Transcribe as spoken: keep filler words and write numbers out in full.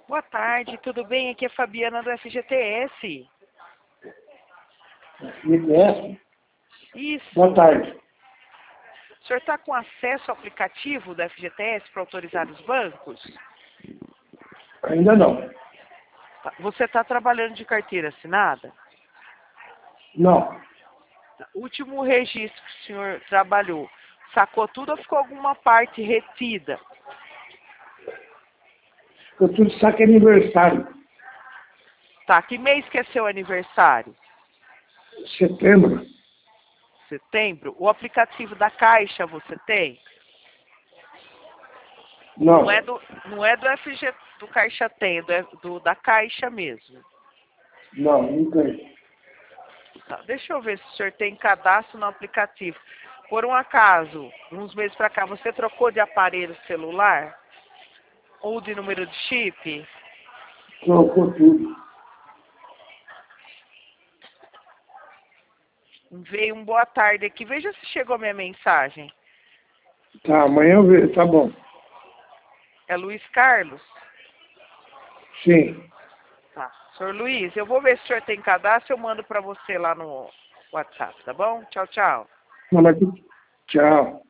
Boa tarde, tudo bem? Aqui é a Fabiana do F G T S. F G T S? Isso. Boa tarde. O senhor está com acesso ao aplicativo da F G T S para autorizar os bancos? Ainda não. Tá. Você está trabalhando de carteira assinada? Não. O último registro que o senhor trabalhou, sacou tudo ou ficou alguma parte retida? Eu tudo saque aniversário. Tá, que mês que é seu aniversário? Setembro. Setembro? O aplicativo da Caixa você tem? Não. Não é do, não é do F G, do Caixa tem, é do, do, da Caixa mesmo. Não, não tem. Tá, deixa eu ver se o senhor tem cadastro no aplicativo. Por um acaso, uns meses para cá, você trocou de aparelho celular? Ou de número de chip? Trocou tudo. Veio um boa tarde aqui. Veja se chegou minha mensagem. Tá, amanhã eu vejo. Tá bom. É Luiz Carlos? Sim. Tá. Senhor Luiz, eu vou ver se o senhor tem cadastro, eu mando para você lá no WhatsApp, tá bom? Tchau, tchau. Não, mas... Tchau.